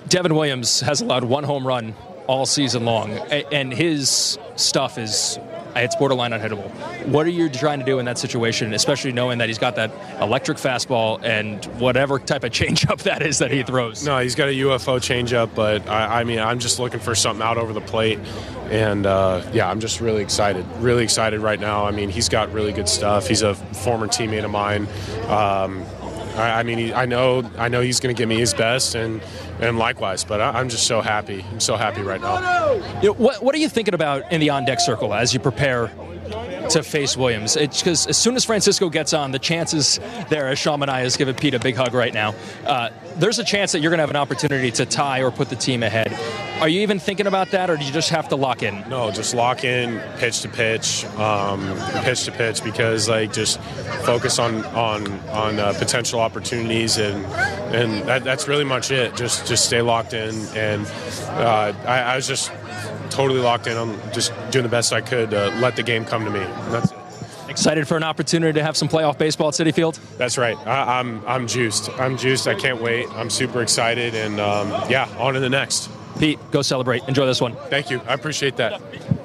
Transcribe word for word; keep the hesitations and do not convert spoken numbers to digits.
Devin Williams has allowed one home run all season long, and his stuff is, it's borderline unhittable. What are you trying to do in that situation, especially knowing that he's got that electric fastball and whatever type of changeup that is that he throws? No, he's got a U F O changeup, but I, I mean, I'm just looking for something out over the plate. And, uh, yeah, I'm just really excited, really excited right now. I mean, he's got really good stuff. He's a former teammate of mine. Um, I, I mean, he, I know I know he's going to give me his best, and, and likewise. But I, I'm just so happy. I'm so happy right now. You know, what, what are you thinking about in the on-deck circle as you prepare to face Williams? It's because as soon as Francisco gets on, the chances there, as Sean Manaea is giving Pete a big hug right now, uh, there's a chance that you're going to have an opportunity to tie or put the team ahead. Are you even thinking about that, or do you just have to lock in? No, just lock in, pitch to pitch, um, pitch to pitch, because like just focus on on on uh, potential opportunities, and and that, that's really much it. Just just stay locked in, and uh, I, I was just totally locked in on just doing the best I could to let the game come to me. That's it. Excited for an opportunity to have some playoff baseball at Citi Field? That's right. I, I'm I'm juiced. I'm juiced. I can't wait. I'm super excited, and um, yeah, on to the next. Pete, go celebrate. Enjoy this one. Thank you. I appreciate that.